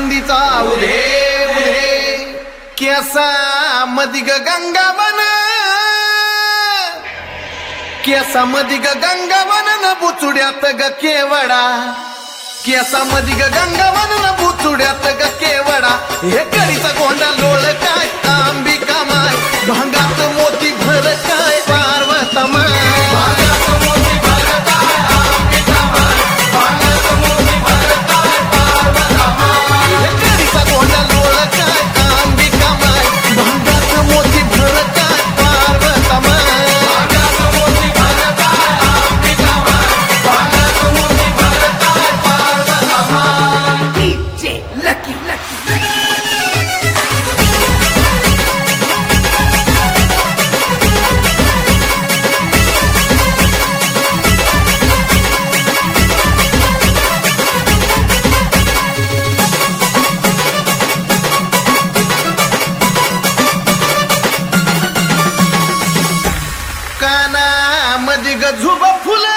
आळंदीचा उधे उधे केसा मधी गंगावन केसा मधी गंगावन न बुचुड्यात ग केवडा केसा मधी गंगावन न बुचुड्यात ग केवडा हे कळीचा गोंडा लोळ काय अंबिका माय भांगात मोती भर काय पार्वता माय भांगात मोती भर काय अंबिका माय भांगात मोती भर काय पार्वता माय हे कळीचा गोंडा लोळ काय अंबिका माय भांगात मोती भर काय पार्वता माय भांगात मोती भर काय अंबिका माय भांगात मोती भर काय पार्वता माय DJ Lucky Lucky. कानामध्ये गझुबा फुलं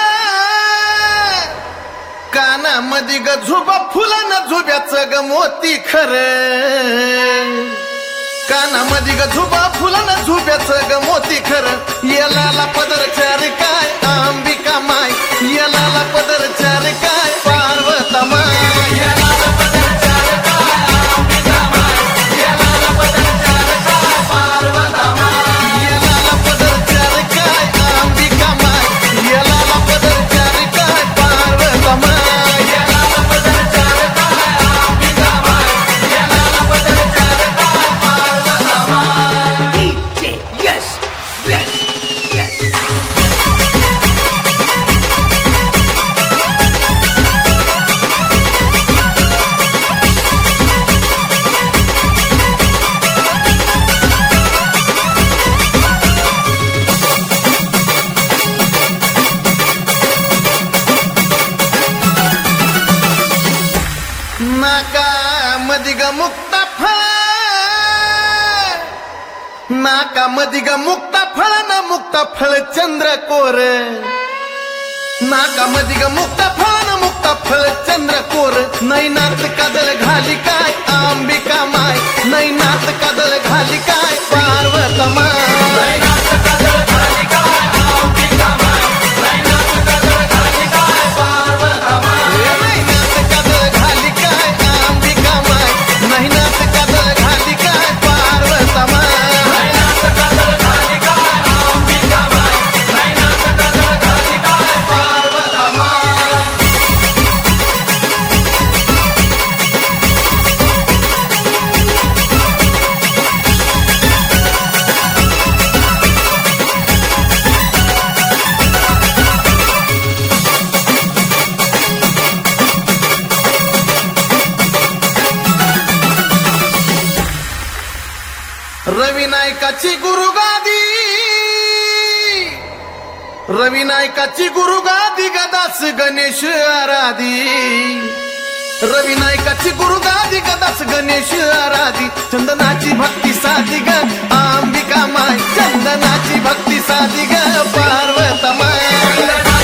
कानामध्ये गझुबा फुलं न झुब्याचं ग मोती खरं कानामध्ये गझुबा फुलं न झुब्याचं ग मोती खरं येलाला पदर चार काय अंबिका माय येलाला पदर चार काय पार्वता माय येलाला पदर चार काय अंबिका माय येलाला पदर चार काय पार्वता माय येलाला पदर चार काय अंबिका माय येलाला पदर चार काय पार्वता माय येलाला पदर चार काय अंबिका माय येलाला पदर चार काय पार्वता माय DJ Yes Yes Yes. नाकामध्ये ग मुक्ता फळ नाकामध्ये ग मुक्ता फळ न मुक्ता फळ चंद्रकोर नाकामध्ये ग मुक्ता फळ न मुक्ता फळ चंद्रकोर नैनात कादळ घाली काय अंबिका माय नैनात कादळ घाली काय पार्वता माय नैनात कादळ घाली काय अंबिका माय नैनात कादळ घाली काय पार्वता माय नैनात कादळ घाली काय अंबिका माय नैनात कादळ घाली काय पार्वता माय नैनात कादळ घाली काय अंबिका माय नैनात कादळ घाली काय पार्वता माय रवी नायकाची गुरुगादी रवी नायकाची गुरुगादी गदास गणेश आराधी रवी नायकाची गुरुगादी गदास गणेश आराधी चंदनाची भक्ती साधी ग अंबिका माय चंदनाची भक्ती साधी ग पार्वता माय